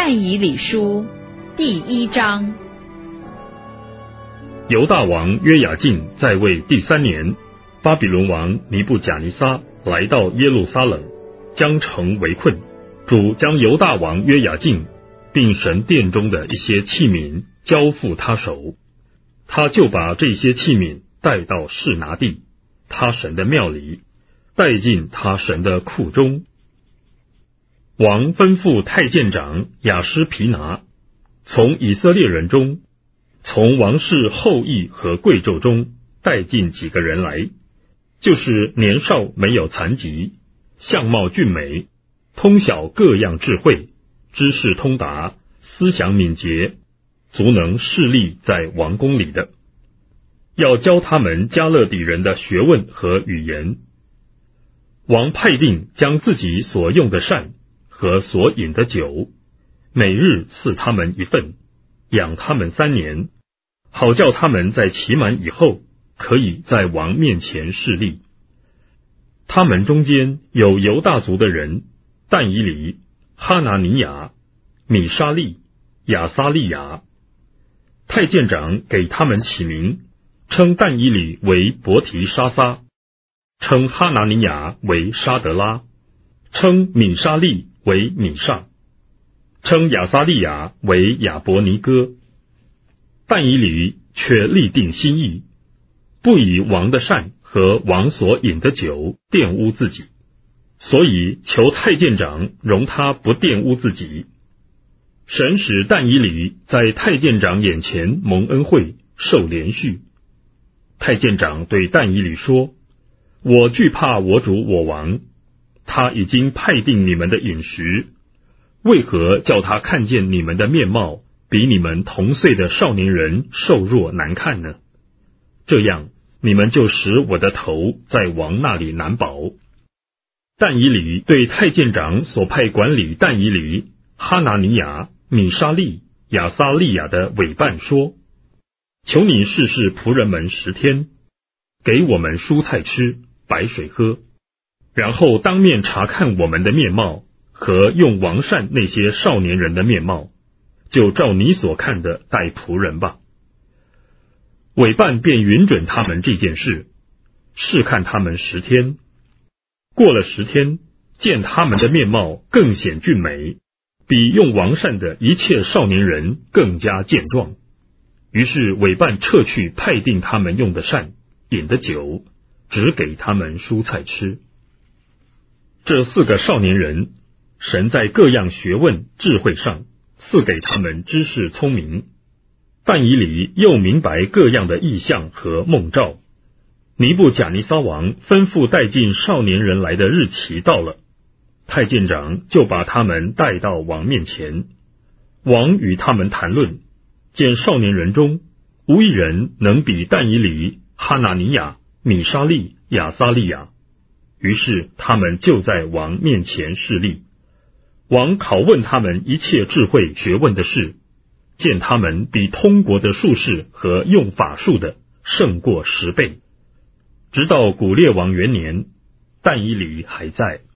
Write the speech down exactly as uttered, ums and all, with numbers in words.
但以理书第一章。 犹大王约雅敬在位第三年，巴比伦王尼布甲尼撒来到耶路撒冷，将城围困。主将犹大王约雅敬并神殿中的一些器皿交付他手，他就把这些器皿带到示拿地，他神的庙里，带进他神的库中。王吩咐太监长亚施皮拿，从以色列人中，从王室后裔和贵胄中带进几个人来，就是年少没有残疾，相貌俊美，通晓各样智慧，知识通达，思想敏捷，足能侍立在王宫里的，要教他们加勒底人的学问和语言。王派定将自己所用的膳和所饮的酒，每日赐他们一份，养他们三年，好叫他们在期满以后，可以在王面前侍立。他们中间有犹大族的人，但以理、哈拿尼亚、米沙利、亚撒利亚。太监长给他们起名，称但以理为伯提沙撒，称哈拿尼亚为沙德拉，称米沙利为米煞，称亚撒利亚为亚伯尼哥。但以理却立定心意，不以王的膳和王所饮的酒玷污自己，所以求太监长容他不玷污自己。神使但以理在太监长眼前蒙恩惠，受连续。太监长对但以理说：我惧怕我主我王，他已经派定你们的饮食，为何叫他看见你们的面貌比你们同岁的少年人瘦弱难看呢？这样你们就使我的头在王那里难保。但以理对太监长所派管理但以理、哈拿尼亚、米沙利、亚撒利亚的委办说：求你试试仆人们十天，给我们蔬菜吃，白水喝，然后当面查看我们的面貌和用王膳那些少年人的面貌，就照你所看的待仆人吧。委办便允准他们这件事，试看他们十天。过了十天，见他们的面貌更显俊美，比用王膳的一切少年人更加健壮。于是委办撤去派定他们用的膳、饮的酒，只给他们蔬菜吃。这四个少年人，神在各样学问智慧上赐给他们知识聪明。但以理又明白各样的异象和梦兆。尼布甲尼撒王吩咐带进少年人来的日期到了，太监长就把他们带到王面前。王与他们谈论，见少年人中无一人能比但以理、哈拿尼亚、米沙利、亚撒利亚，于是他们就在王面前侍立。王拷问他们一切智慧学问的事，见他们比通国的术士和用法术的胜过十倍。直到古列王元年，但以理还在。